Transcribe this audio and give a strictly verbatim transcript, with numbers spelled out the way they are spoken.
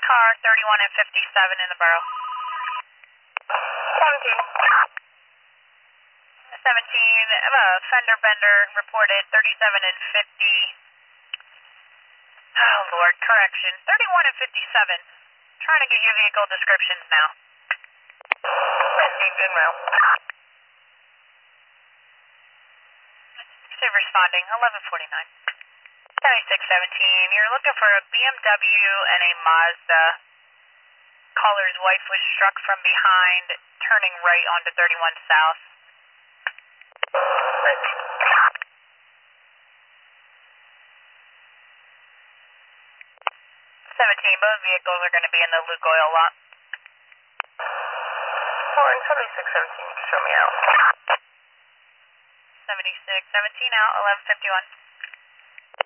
car thirty-one and fifty-seven in the borough. seventeen. seventeen, uh, fender bender reported thirty-seven and fifty. Oh Lord, correction. thirty-one and fifty-seven. Trying to get your vehicle descriptions now. Received in route. Say responding, eleven forty-nine. seventy-six seventeen, you're looking for a B M W and a Mazda. Caller's wife was struck from behind, turning right onto thirty-one South. Received. seventeen, both vehicles are going to be in the Luke Oil lot. Calling seventy-six seventeen, show me out. seventy-six seventeen out, eleven fifty-one.